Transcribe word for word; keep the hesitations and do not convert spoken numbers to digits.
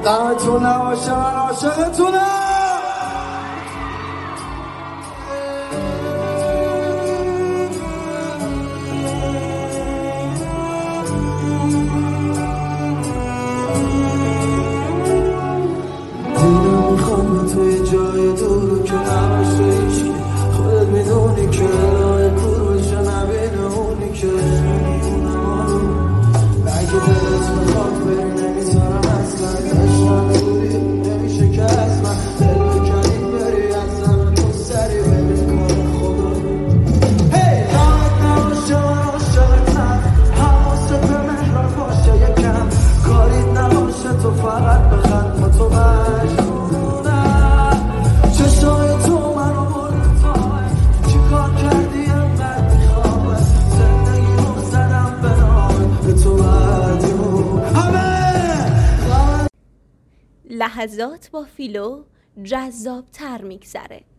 غمتون نباشه من عاشقتونم. دیدم میخوام توی جای دور که نباشه هیچکی، خودت میدونی که راه کورش نبینه اونی که اگه دلت میخواد بری نمیذارم اصلا، عشق نبودی نمیشه که اصلا دل بکنی بری اصلا تو سری بری کار خدا. هی غمت نباشه من عاشقتم، حواست به مهران باشه یکم، کاریت نباشه تو فقط بخند با تو مجنونم. چشای تو منو برد تو چی کار کردی انقدر میخواه، زندگی رو زدم به نام به تو مدیون. همه لحظات با فیلو جذاب تر میگذره.